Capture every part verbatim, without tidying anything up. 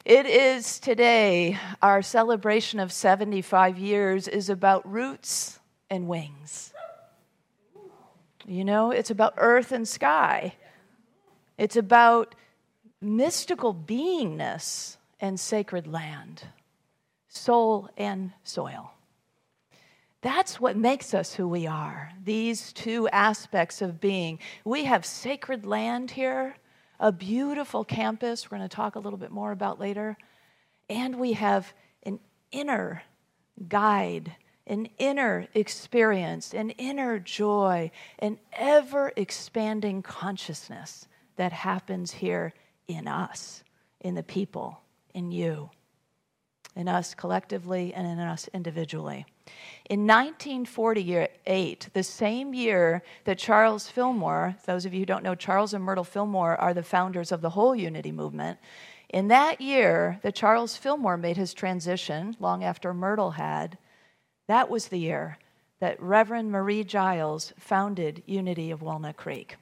It is today, our celebration of seventy-five years is about roots and wings. You know, it's about earth and sky. It's about mystical beingness and sacred land, soul and soil. That's what makes us who we are, these two aspects of being. We have sacred land here, a beautiful campus we're going to talk a little bit more about later, and we have an inner guide, an inner experience, an inner joy, an ever-expanding consciousness that happens here in us, in the people, in you, in us collectively and in us individually. In nineteen forty-eight, the same year that Charles Fillmore, those of you who don't know, Charles and Myrtle Fillmore are the founders of the whole Unity movement. In that year that Charles Fillmore made his transition, long after Myrtle had, that was the year that Reverend Marie Giles founded Unity of Walnut Creek.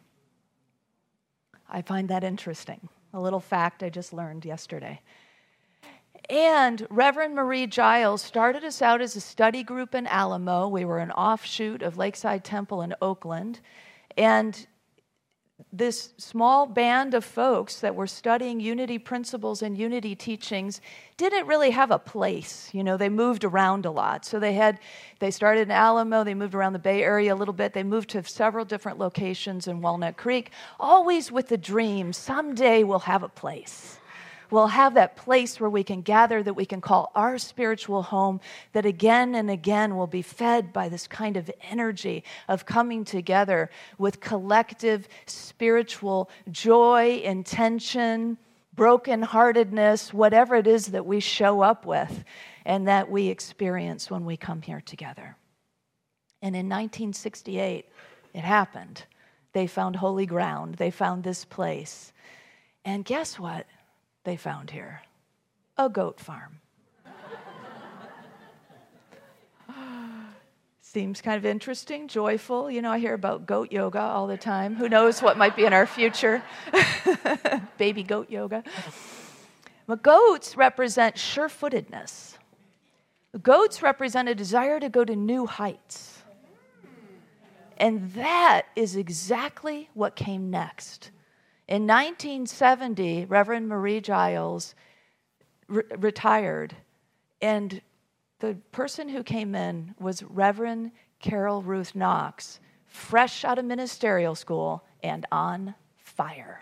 I find that interesting, a little fact I just learned yesterday. And Reverend Marie Giles started us out as a study group in Alamo. We were an offshoot of Lakeside Temple in Oakland. And this small band of folks that were studying unity principles and unity teachings didn't really have a place. You know, they moved around a lot. So they had, they started in Alamo, they moved around the Bay Area a little bit, they moved to several different locations in Walnut Creek, always with the dream, someday we'll have a place. We'll have that place where we can gather, that we can call our spiritual home, that again and again will be fed by this kind of energy of coming together with collective spiritual joy, intention, brokenheartedness, whatever it is that we show up with and that we experience when we come here together. And in nineteen sixty-eight, it happened. They found holy ground. They found this place. And guess what? They found here a goat farm. Seems kind of interesting, joyful. You know, I hear about goat yoga all the time. Who knows what might be in our future? Baby goat yoga. But goats represent sure-footedness. Goats represent a desire to go to new heights. And that is exactly what came next. In nineteen seventy, Reverend Marie Giles re- retired, and the person who came in was Reverend Carol Ruth Knox, fresh out of ministerial school and on fire.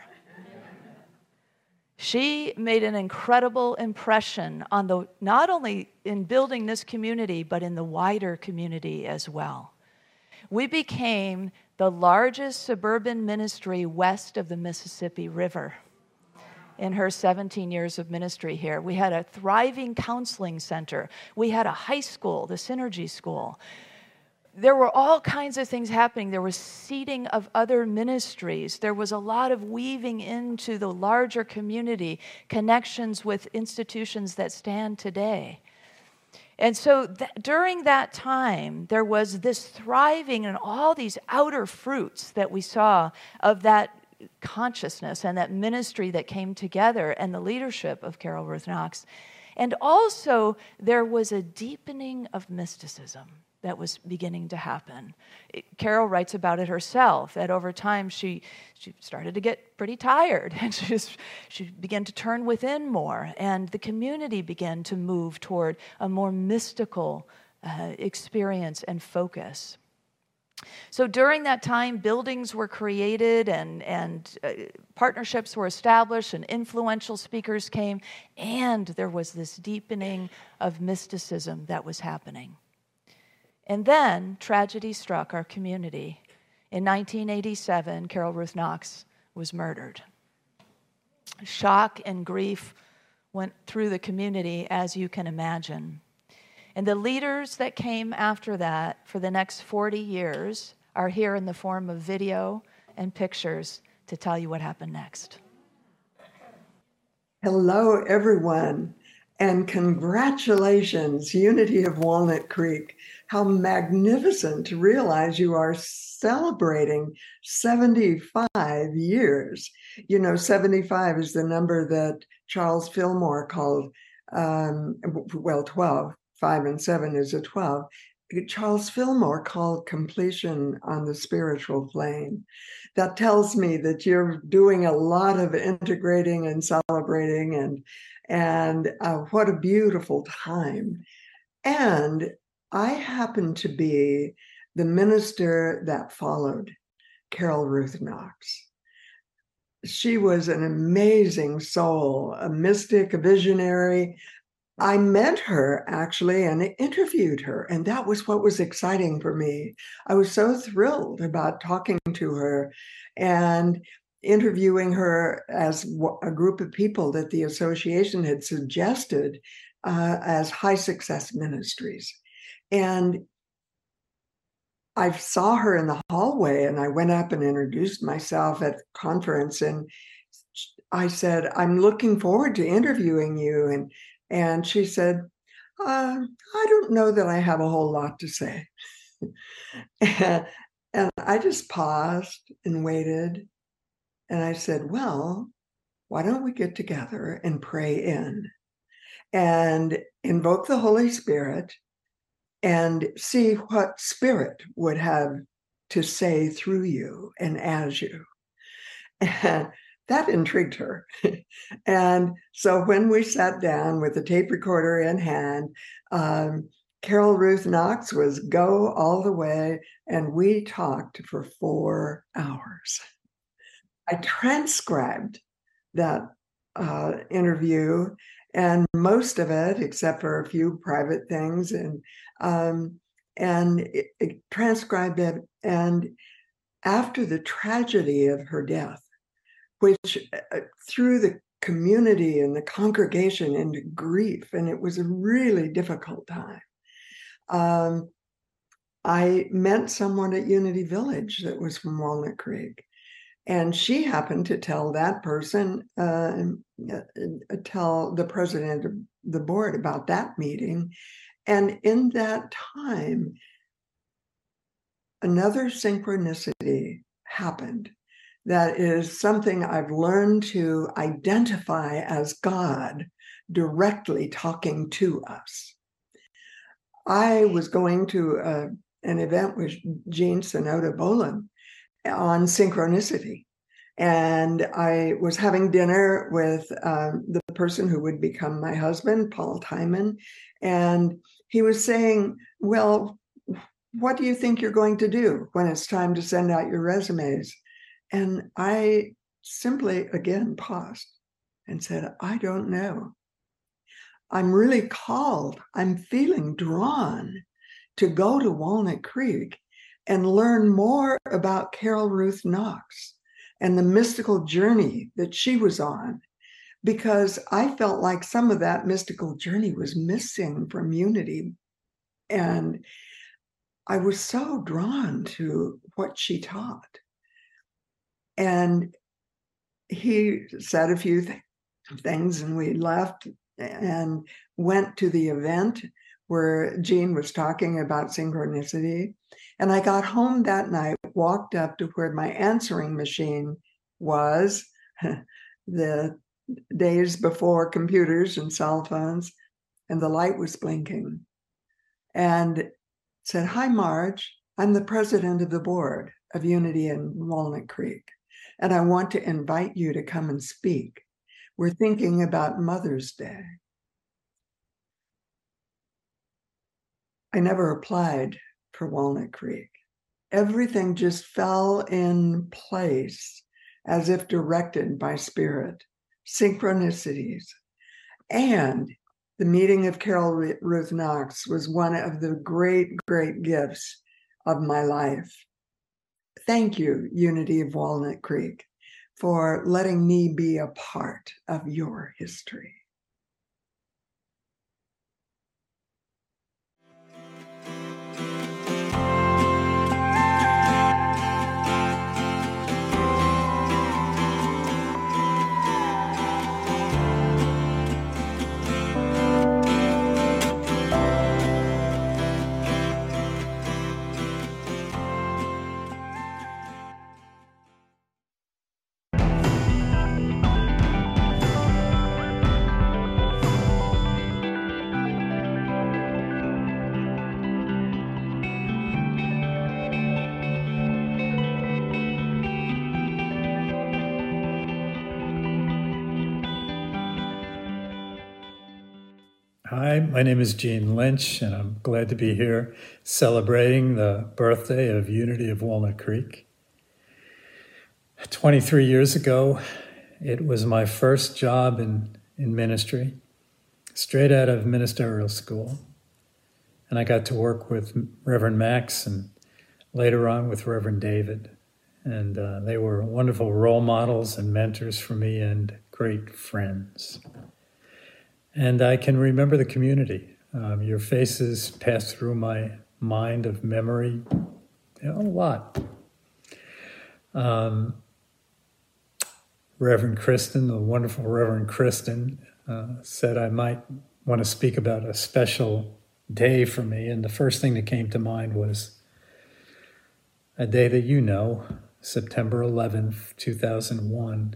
She made an incredible impression on the, not only in building this community, but in the wider community as well. We became the largest suburban ministry west of the Mississippi River in her seventeen years of ministry here. We had a thriving counseling center. We had a high school, the Synergy School. There were all kinds of things happening. There was seeding of other ministries. There was a lot of weaving into the larger community, connections with institutions that stand today. And so th- during that time, there was this thriving and all these outer fruits that we saw of that consciousness and that ministry that came together and the leadership of Carol Ruth Knox. And also, there was a deepening of mysticism that was beginning to happen. Carol writes about it herself, that over time she she started to get pretty tired, and she, just, she began to turn within more, and the community began to move toward a more mystical uh, experience and focus. So during that time, buildings were created and, and uh, partnerships were established and influential speakers came, and there was this deepening of mysticism that was happening. And then tragedy struck our community. In nineteen eighty-seven, Carol Ruth Knox was murdered. Shock and grief went through the community, as you can imagine. And the leaders that came after that for the next forty years are here in the form of video and pictures to tell you what happened next. Hello, everyone, and congratulations, Unity of Walnut Creek. how magnificent to realize you are celebrating seventy-five years. You know, seventy-five is the number that Charles Fillmore called, um, well, twelve, five and seven is a twelve. Charles Fillmore called completion on the spiritual plane. That tells me that you're doing a lot of integrating and celebrating, and and uh, what a beautiful time. And I happened to be the minister that followed Carol Ruth Knox. She was an amazing soul, a mystic, a visionary. I met her actually and interviewed her, and that was what was exciting for me. I was so thrilled about talking to her and interviewing her as a group of people that the association had suggested uh, as high success ministries. And I saw her in the hallway, and I went up and introduced myself at the conference, and I said, I'm looking forward to interviewing you. And And she said, uh, I don't know that I have a whole lot to say. and, and I just paused and waited. And I said, well, why don't we get together and pray in and invoke the Holy Spirit and see what Spirit would have to say through you and as you. And that intrigued her. And so when we sat down with the tape recorder in hand, um, Carol Ruth Knox was go all the way, and we talked for four hours. I transcribed that uh, interview, and most of it, except for a few private things, and um, and it, it transcribed it. And after the tragedy of her death, which uh, threw the community and the congregation into grief, and it was a really difficult time. Um, I met someone at Unity Village that was from Walnut Creek, and she happened to tell that person, uh, uh, tell the president of the board about that meeting. And in that time, another synchronicity happened. That is something I've learned to identify as God directly talking to us. I was going to uh, an event with Jean Sonoda Bolam on synchronicity. And I was having dinner with um, the person who would become my husband, Paul Timon. And he was saying, well, what do you think you're going to do when it's time to send out your resumes? And I simply, again, paused and said, I don't know. I'm really called. I'm feeling drawn to go to Walnut Creek and learn more about Carol Ruth Knox and the mystical journey that she was on, because I felt like some of that mystical journey was missing from Unity. And I was so drawn to what she taught. And he said a few th- things, and we left and went to the event where Jean was talking about synchronicity. And I got home that night, walked up to where my answering machine was, the days before computers and cell phones, and the light was blinking, and said, hi, Marge, I'm the president of the board of Unity in Walnut Creek, and I want to invite you to come and speak. We're thinking about Mother's Day. I never applied for Walnut Creek. Everything just fell in place as if directed by Spirit, synchronicities. And the meeting of Carol Ruth Knox was one of the great, great gifts of my life. Thank you, Unity of Walnut Creek, for letting me be a part of your history. Hi, my name is Gene Lynch, and I'm glad to be here celebrating the birthday of Unity of Walnut Creek. twenty-three years ago, it was my first job in, in ministry, straight out of ministerial school. And I got to work with Reverend Max and later on with Reverend David. And uh, they were wonderful role models and mentors for me and great friends. And I can remember the community. Um, your faces passed through my mind of memory you know, a lot. Um, Reverend Kristen, the wonderful Reverend Kristen, uh, said I might want to speak about a special day for me. And the first thing that came to mind was a day that you know, September eleventh, two thousand one.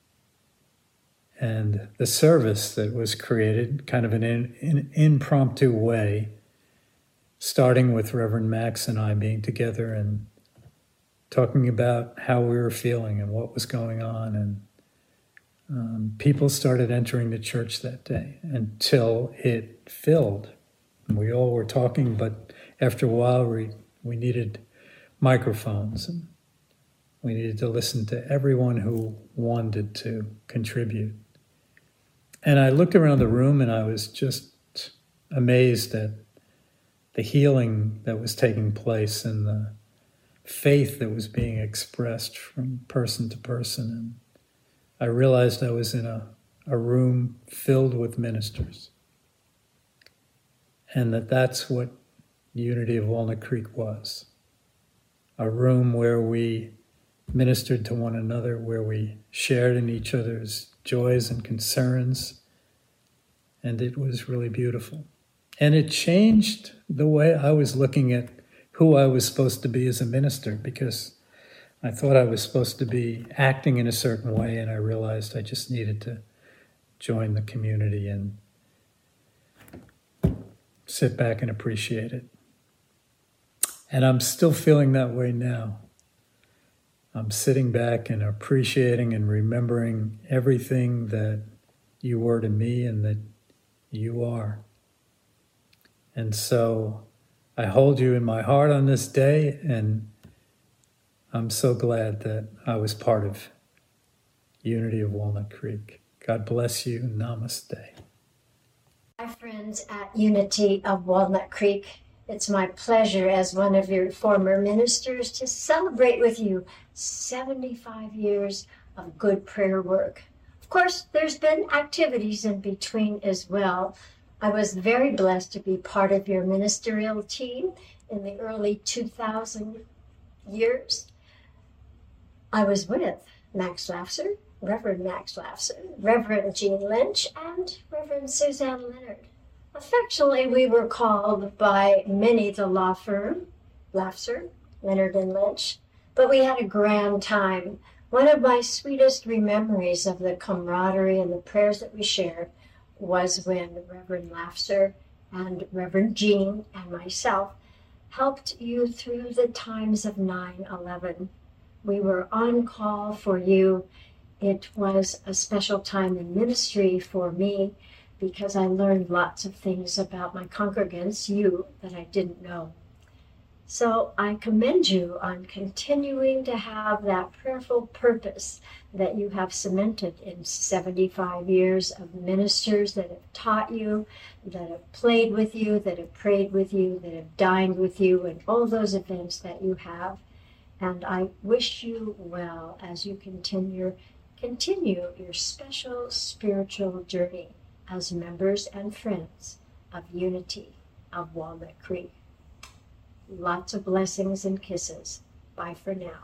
And the service that was created, kind of an in, in, impromptu way, starting with Reverend Max and I being together and talking about how we were feeling and what was going on. And um, people started entering the church that day until it filled. And we all were talking, but after a while we, we needed microphones and we needed to listen to everyone who wanted to contribute. And I looked around the room and I was just amazed at the healing that was taking place and the faith that was being expressed from person to person. And I realized I was in a, a room filled with ministers. And that that's what Unity of Walnut Creek was. A room where we ministered to one another, where we shared in each other's joys and concerns, and it was really beautiful. And it changed the way I was looking at who I was supposed to be as a minister, because I thought I was supposed to be acting in a certain way, and I realized I just needed to join the community and sit back and appreciate it. And I'm still feeling that way now. I'm sitting back and appreciating and remembering everything that you were to me and that you are. And so I hold you in my heart on this day, and I'm so glad that I was part of Unity of Walnut Creek. God bless you. Namaste. Hi, friends at Unity of Walnut Creek. It's my pleasure as one of your former ministers to celebrate with you seventy-five years of good prayer work. Of course, there's been activities in between as well. I was very blessed to be part of your ministerial team in the early two thousand years. I was with Max Lafser, Reverend Max Lafser, Reverend Gene Lynch, and Reverend Suzanne Leonard. Affectionately, we were called by many the law firm, Lafser, Leonard and Lynch, but we had a grand time. One of my sweetest memories of the camaraderie and the prayers that we shared was when Reverend Lafser and Reverend Gene and myself helped you through the times of nine eleven. We were on call for you. It was a special time in ministry for me because I learned lots of things about my congregants, you, that I didn't know. So I commend you on continuing to have that prayerful purpose that you have cemented in seventy-five years of ministers that have taught you, that have played with you, that have prayed with you, that have dined with you, and all those events that you have. And I wish you well as you continue, continue your special spiritual journey as members and friends of Unity of Walnut Creek. Lots of blessings and kisses. Bye for now.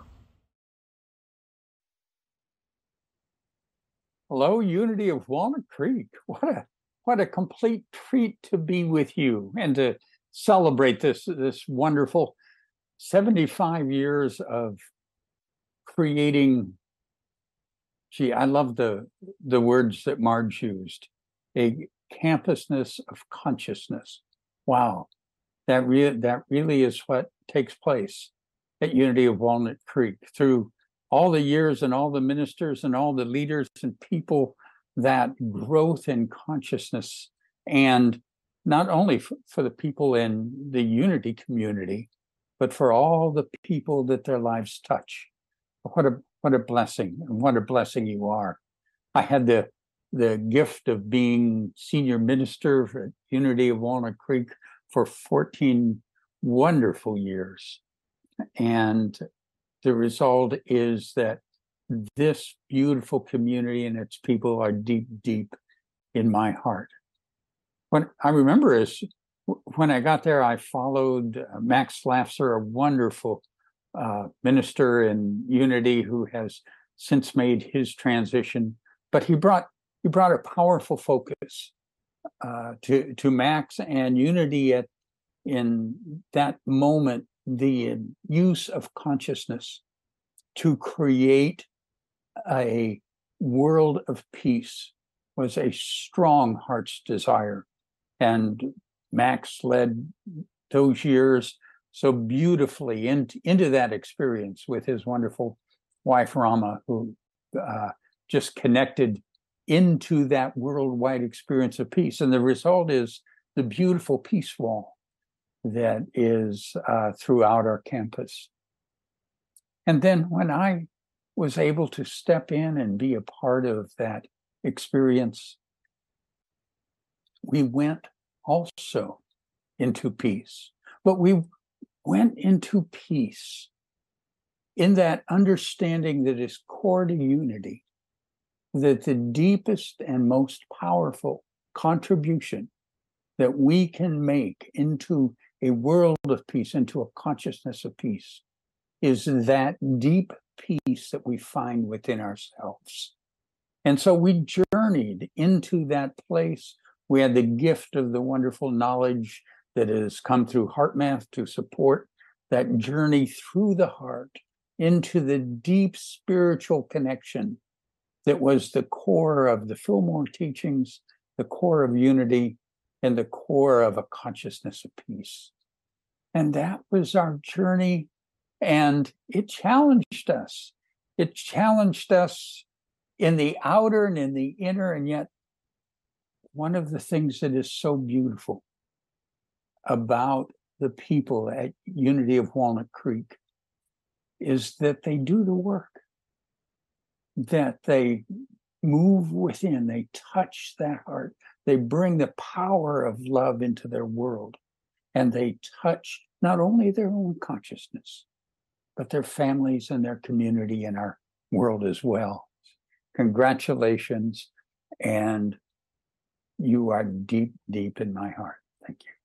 Hello, Unity of Walnut Creek. What a what a complete treat to be with you and to celebrate this, this wonderful seventy-five years of creating. Gee, I love the, the words that Marge used. A campusness of consciousness. Wow. That, re- that really is what takes place at Unity of Walnut Creek through all the years and all the ministers and all the leaders and people, that growth in consciousness and not only f- for the people in the Unity community, but for all the people that their lives touch. What a what a blessing, and what a blessing you are. I had the the gift of being senior minister at Unity of Walnut Creek for fourteen wonderful years. And the result is that this beautiful community and its people are deep, deep in my heart. What I remember is when I got there, I followed Max Lafser, a wonderful uh, minister in Unity who has since made his transition. But he brought he brought a powerful focus uh, to to Max and Unity at in that moment, the use of consciousness to create a world of peace was a strong heart's desire. And Max led those years so beautifully into, into that experience with his wonderful wife, Rama, who uh, just connected into that worldwide experience of peace. And the result is the beautiful peace wall that is uh, throughout our campus. And then when I was able to step in and be a part of that experience, we went also into peace. But we went into peace in that understanding that is core to Unity, that the deepest and most powerful contribution that we can make into a world of peace, into a consciousness of peace, is that deep peace that we find within ourselves. And so we journeyed into that place. We had the gift of the wonderful knowledge that has come through HeartMath to support that journey through the heart into the deep spiritual connection that was the core of the Fillmore teachings, the core of Unity, and the core of a consciousness of peace. And that was our journey, and it challenged us. It challenged us in the outer and in the inner, and yet one of the things that is so beautiful about the people at Unity of Walnut Creek is that they do the work, that they move within, they touch that heart, they bring the power of love into their world, and they touch not only their own consciousness, but their families and their community and our world as well. Congratulations, and you are deep, deep in my heart. Thank you.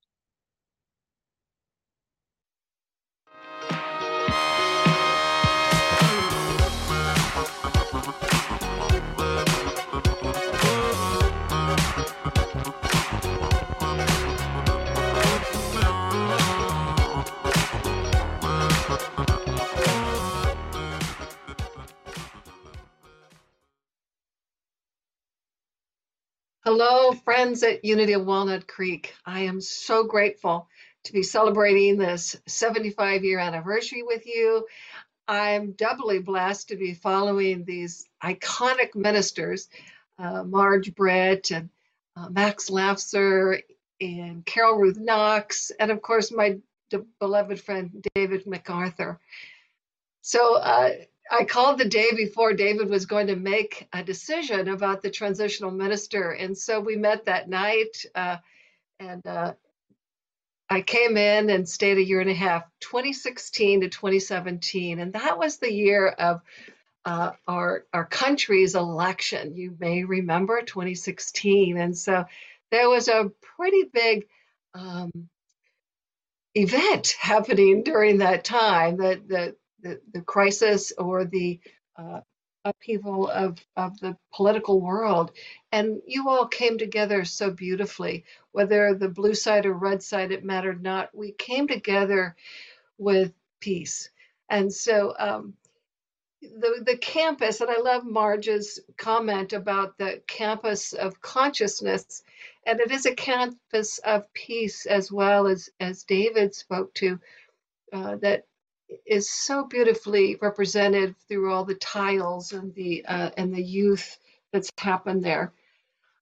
Hello, friends at Unity of Walnut Creek. I am so grateful to be celebrating this seventy-five year anniversary with you. I'm doubly blessed to be following these iconic ministers, uh, Marge Brett and uh, Max Lafser and Carol Ruth Knox, and of course, my de- beloved friend, David MacArthur. So uh, I called the day before David was going to make a decision about the transitional minister. And so we met that night, uh, and uh, I came in and stayed a year and a half, twenty sixteen to twenty seventeen. And that was the year of uh, our, our country's election. You may remember twenty sixteen. And so there was a pretty big um, event happening during that time, that the The, the crisis or the uh, upheaval of, of the political world. And you all came together so beautifully, whether the blue side or red side, it mattered not. We came together with peace. And so um, the, the campus, and I love Marge's comment about the campus of consciousness, and it is a campus of peace as well, as, as David spoke to, uh, that is so beautifully represented through all the tiles and the uh, and the youth that's happened there.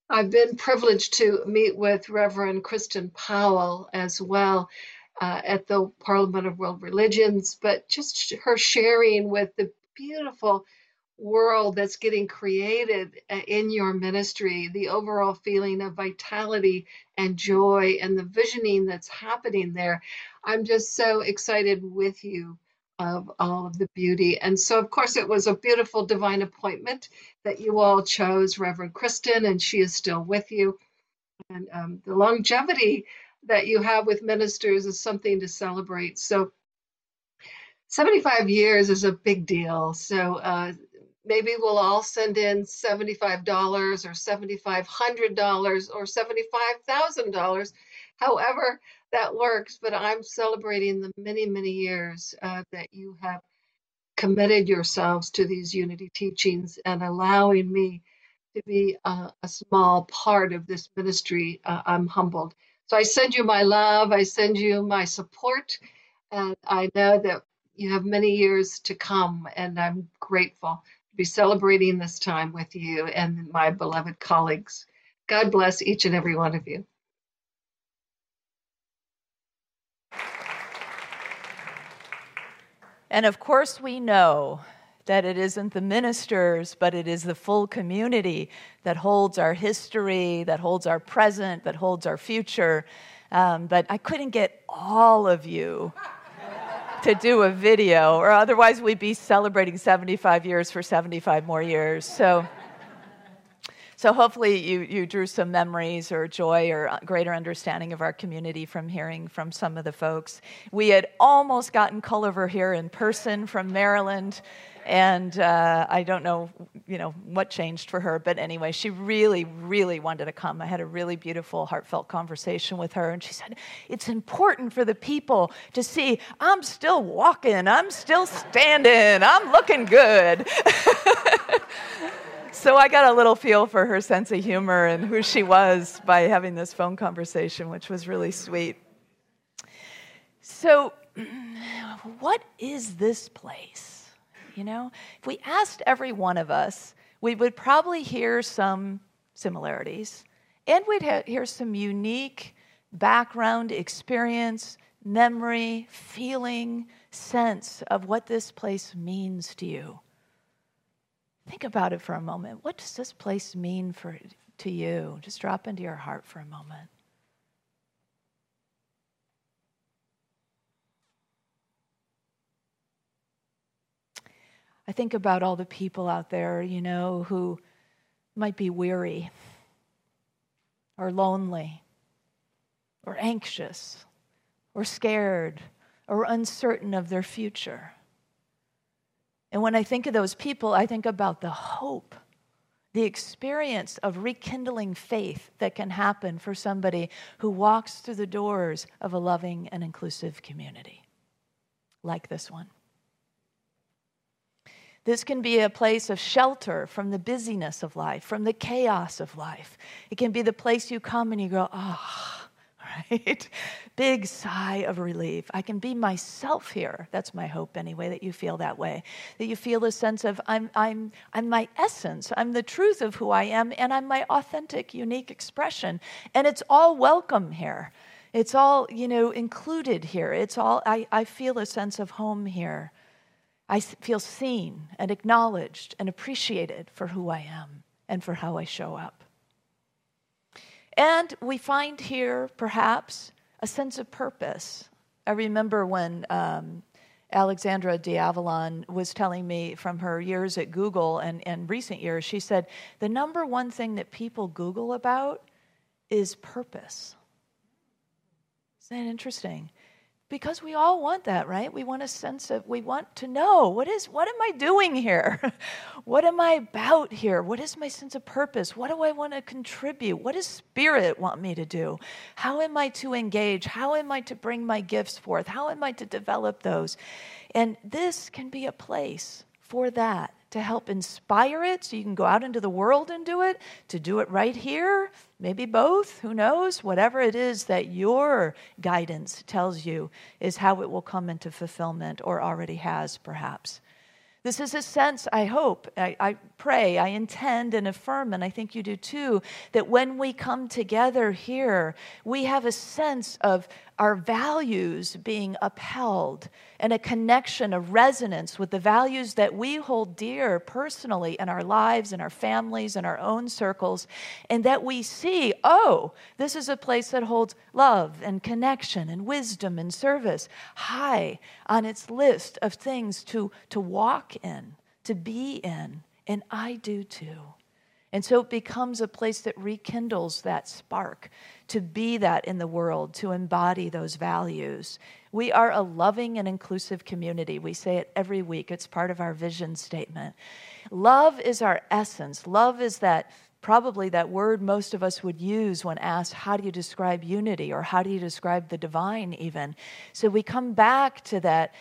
I've been privileged to meet with Reverend Kristen Powell as well uh, at the Parliament of World Religions, but just her sharing with the beautiful world that's getting created in your ministry, the overall feeling of vitality and joy and the visioning that's happening there. I'm just so excited with you of all of the beauty. And so, of course, it was a beautiful divine appointment that you all chose Reverend Kristen, and she is still with you. And um, the longevity that you have with ministers is something to celebrate. So seventy-five years is a big deal. So uh, maybe we'll all send in seventy-five dollars or seven thousand five hundred dollars or seventy-five thousand dollars, however that works. But I'm celebrating the many, many years uh, that you have committed yourselves to these unity teachings and allowing me to be a, a small part of this ministry. Uh, I'm humbled. So I send you my love. I send you my support. And I know that you have many years to come, and I'm grateful to be celebrating this time with you and my beloved colleagues. God bless each and every one of you. And of course, we know that it isn't the ministers, but it is the full community that holds our history, that holds our present, that holds our future. Um, but I couldn't get all of you to do a video, or otherwise we'd be celebrating seventy-five years for seventy-five more years. So, so hopefully you, you drew some memories or joy or greater understanding of our community from hearing from some of the folks. We had almost gotten Culliver here in person from Maryland, and uh, I don't know, you know, what changed for her, but anyway, she really, really wanted to come. I had a really beautiful, heartfelt conversation with her, and she said, it's important for the people to see I'm still walking, I'm still standing, I'm looking good. So I got a little feel for her sense of humor and who she was by having this phone conversation, which was really sweet. So what is this place? You know, if we asked every one of us, we would probably hear some similarities, and we'd ha- hear some unique background, experience, memory, feeling, sense of what this place means to you. Think about it for a moment. What does this place mean for to you? Just drop into your heart for a moment. I think about all the people out there, you know, who might be weary or lonely or anxious or scared or uncertain of their future. And when I think of those people, I think about the hope, the experience of rekindling faith that can happen for somebody who walks through the doors of a loving and inclusive community like this one. This can be a place of shelter from the busyness of life, from the chaos of life. It can be the place you come and you go, ah. Oh, right? Big sigh of relief. I can be myself here. That's my hope anyway, that you feel that way. That you feel a sense of I'm I'm I'm my essence. I'm the truth of who I am, and I'm my authentic, unique expression. And it's all welcome here. It's all, you know, included here. It's all I, I feel a sense of home here. I feel seen and acknowledged and appreciated for who I am and for how I show up. And we find here, perhaps, a sense of purpose. I remember when um, Alexandra D'Avalon was telling me from her years at Google and, and recent years, she said, the number one thing that people Google about is purpose. Isn't that interesting? Because we all want that, right? We want a sense of, we want to know, what is, what am I doing here? What am I about here? What is my sense of purpose? What do I want to contribute? What does Spirit want me to do? How am I to engage? How am I to bring my gifts forth? How am I to develop those? And this can be a place for that, to help inspire it so you can go out into the world and do it, to do it right here, maybe both, who knows? Whatever it is that your guidance tells you is how it will come into fulfillment, or already has, perhaps. This is a sense, I hope, I, I pray, I intend and affirm, and I think you do too, that when we come together here, we have a sense of our values being upheld and a connection, a resonance with the values that we hold dear personally in our lives, in our families, in our own circles, and that we see, oh, this is a place that holds love and connection and wisdom and service high on its list of things to, to walk in, to be in, and I do too. And so it becomes a place that rekindles that spark, to be that in the world, to embody those values. We are a loving and inclusive community. We say it every week. It's part of our vision statement. Love is our essence. Love is that, probably that word most of us would use when asked, how do you describe unity, or how do you describe the divine even? So we come back to that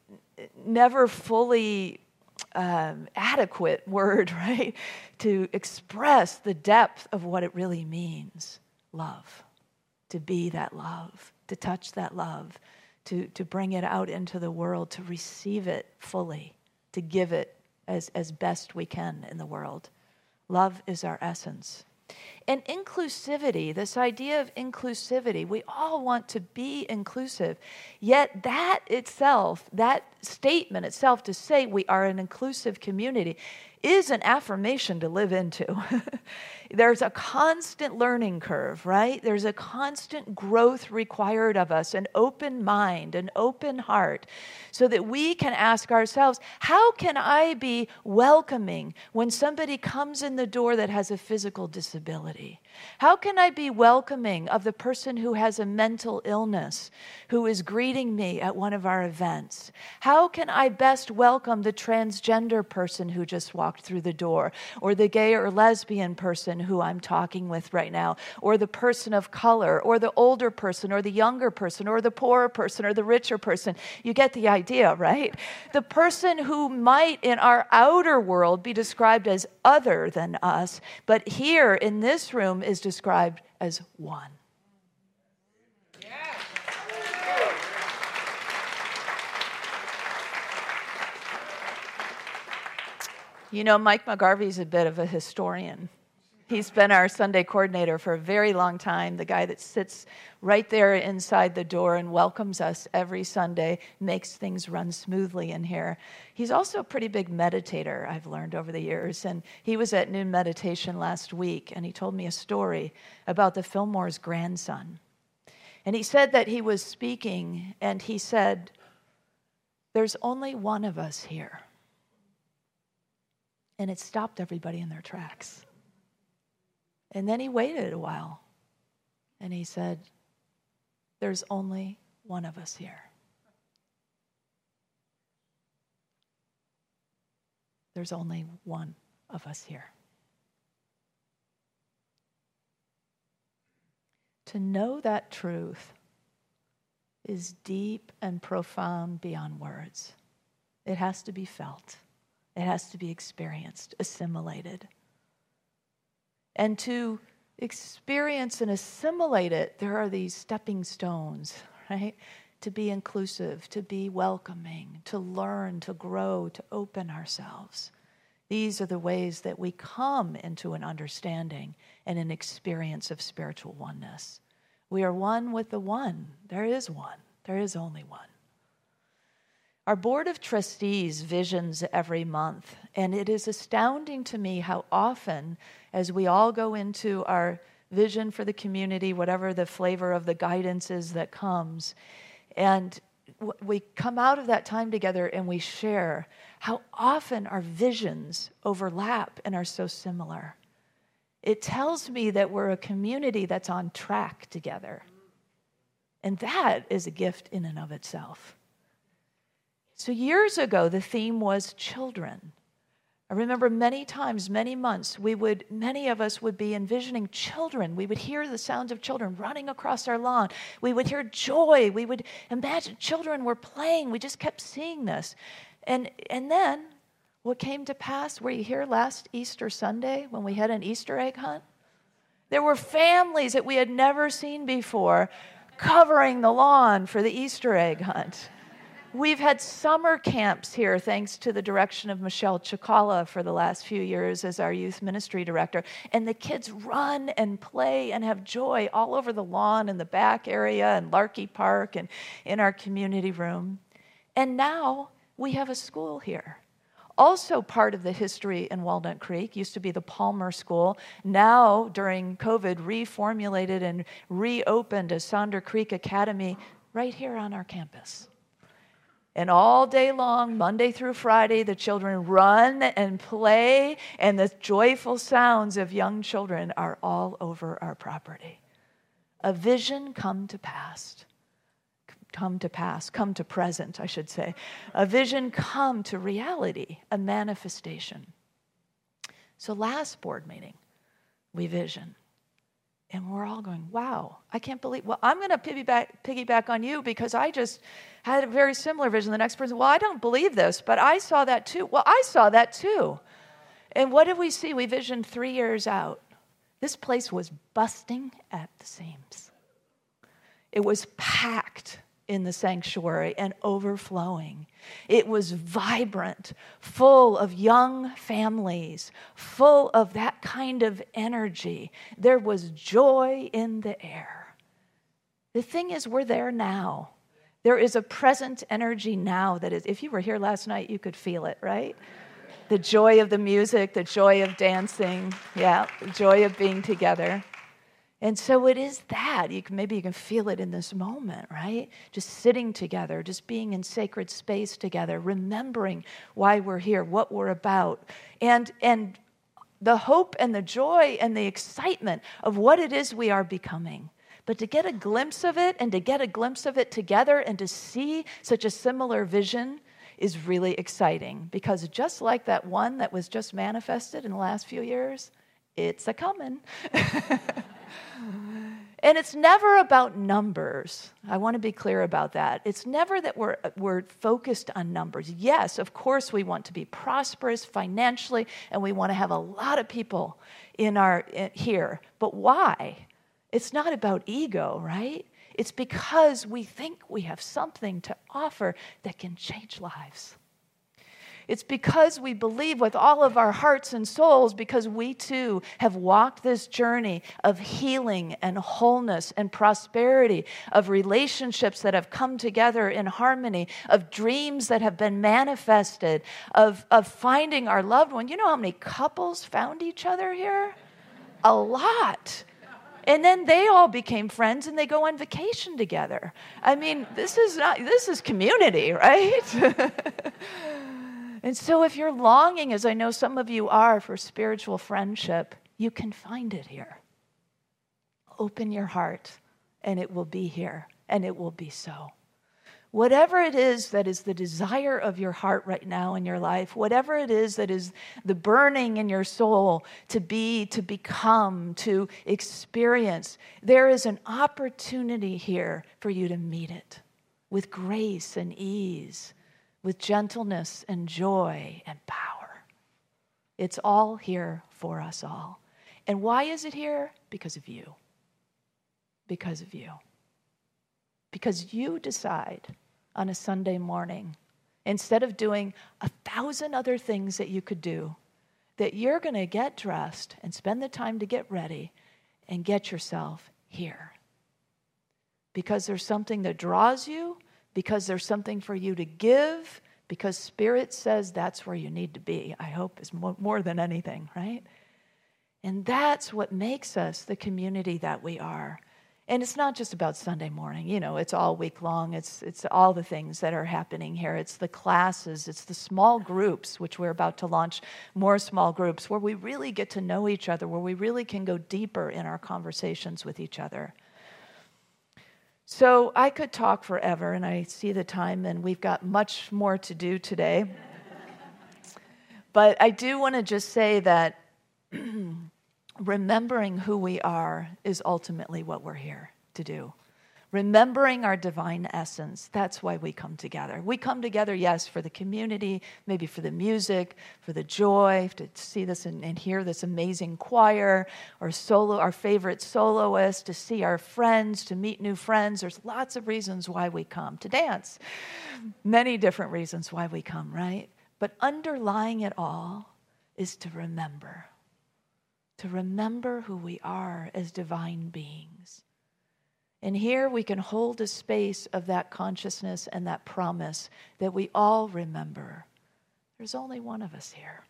never fully Um, adequate word, right, to express the depth of what it really means. Love, to be that love, to touch that love, to, to bring it out into the world, to receive it fully, to give it as, as best we can in the world. Love is our essence. And inclusivity, this idea of inclusivity, we all want to be inclusive. Yet that itself, that statement itself to say we are an inclusive community is an affirmation to live into. There's a constant learning curve, right? There's a constant growth required of us, an open mind, an open heart, so that we can ask ourselves, how can I be welcoming when somebody comes in the door that has a physical disability? How can I be welcoming of the person who has a mental illness, who is greeting me at one of our events? How can I best welcome the transgender person who just walked through the door, or the gay or lesbian person who I'm talking with right now, or the person of color, or the older person, or the younger person, or the poorer person, or the richer person? You get the idea, right? The person who might in our outer world be described as other than us, but here in this room is described as one. You know, Mike McGarvey's a bit of a historian. He's been our Sunday coordinator for a very long time, the guy that sits right there inside the door and welcomes us every Sunday, makes things run smoothly in here. He's also a pretty big meditator, I've learned over the years, and he was at noon meditation last week, and he told me a story about the Fillmore's grandson. And he said that he was speaking, and he said, "There's only one of us here." And it stopped everybody in their tracks. And then he waited a while, and he said, "There's only one of us here. There's only one of us here." To know that truth is deep and profound beyond words. It has to be felt. It has to be experienced, assimilated. And to experience and assimilate it, there are these stepping stones, right? To be inclusive, to be welcoming, to learn, to grow, to open ourselves. These are the ways that we come into an understanding and an experience of spiritual oneness. We are one with the one. There is one. There is only one. Our board of trustees visions every month, and it is astounding to me how often, as we all go into our vision for the community, whatever the flavor of the guidance is that comes, and we come out of that time together and we share how often our visions overlap and are so similar. It tells me that we're a community that's on track together. And that is a gift in and of itself. So years ago, the theme was children. I remember many times, many months, we would, many of us would be envisioning children. We would hear the sounds of children running across our lawn. We would hear joy. We would imagine children were playing. We just kept seeing this. And, and then what came to pass, were you here last Easter Sunday when we had an Easter egg hunt? There were families that we had never seen before covering the lawn for the Easter egg hunt. We've had summer camps here, thanks to the direction of Michelle Chikala for the last few years as our youth ministry director. And the kids run and play and have joy all over the lawn and the back area and Larkey Park and in our community room. And now we have a school here. Also part of the history in Walnut Creek used to be the Palmer School. Now, during COVID, reformulated and reopened as Sonder Creek Academy right here on our campus. And all day long, Monday through Friday, the children run and play, and the joyful sounds of young children are all over our property. A vision come to pass. Come to pass, come to present, I should say. A vision come to reality, a manifestation. So last board meeting, we vision. And we're all going, wow, I can't believe, well, I'm going to piggyback, piggyback on you because I just had a very similar vision. The next person, well, I don't believe this, but I saw that too. Well, I saw that too. And what did we see? We visioned three years out. This place was busting at the seams. It was packed in the sanctuary and overflowing. It was vibrant, full of young families, full of that kind of energy. There was joy in the air. The thing is, we're there now. There is a present energy now that is, if you were here last night, you could feel it, right? The joy of the music, the joy of dancing, yeah, the joy of being together. And so it is that. You can, maybe you can feel it in this moment, right? Just sitting together, just being in sacred space together, remembering why we're here, what we're about, and, and the hope and the joy and the excitement of what it is we are becoming. But to get a glimpse of it and to get a glimpse of it together and to see such a similar vision is really exciting, because just like that one that was just manifested in the last few years, it's a coming. And it's never about numbers. I want to be clear about that. It's never that we're, we're focused on numbers. Yes, of course, we want to be prosperous financially, and we want to have a lot of people in our in, here. But why? It's not about ego, right? It's because we think we have something to offer that can change lives. It's because we believe with all of our hearts and souls, because we too have walked this journey of healing and wholeness and prosperity, of relationships that have come together in harmony, of dreams that have been manifested, of, of finding our loved one. You know how many couples found each other here? A lot. And then they all became friends and they go on vacation together. I mean, this is not, this is community, right? And so if you're longing, as I know some of you are, for spiritual friendship, you can find it here. Open your heart, and it will be here, and it will be so. Whatever it is that is the desire of your heart right now in your life, whatever it is that is the burning in your soul to be, to become, to experience, there is an opportunity here for you to meet it with grace and ease, with gentleness and joy and power. It's all here for us all. And why is it here? Because of you. Because of you. Because you decide on a Sunday morning, instead of doing a thousand other things that you could do, that you're going to get dressed and spend the time to get ready and get yourself here. Because there's something that draws you, because there's something for you to give, because Spirit says that's where you need to be, I hope, is more than anything, right? And that's what makes us the community that we are. And it's not just about Sunday morning, you know, it's all week long. It's it's all the things that are happening here. It's the classes, it's the small groups, which we're about to launch more small groups, where we really get to know each other, where we really can go deeper in our conversations with each other. So I could talk forever, and I see the time, and we've got much more to do today. But I do want to just say that remembering who we are is ultimately what we're here to do. Remembering our divine essence, that's why we come together. We come together, yes, for the community, maybe for the music, for the joy, to see this and, and hear this amazing choir, or solo, our favorite soloist, to see our friends, to meet new friends. There's lots of reasons why we come. To dance, many different reasons why we come, right? But underlying it all is to remember, to remember who we are as divine beings. And here we can hold a space of that consciousness and that promise that we all remember. There's only one of us here.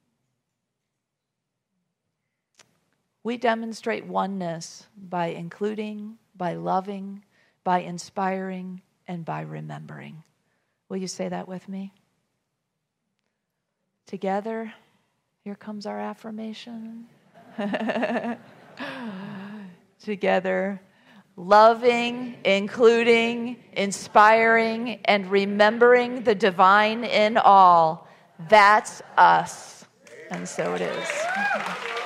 We demonstrate oneness by including, by loving, by inspiring, and by remembering. Will you say that with me? Together, here comes our affirmation. Together, loving, including, inspiring, and remembering the divine in all. That's us. And so it is.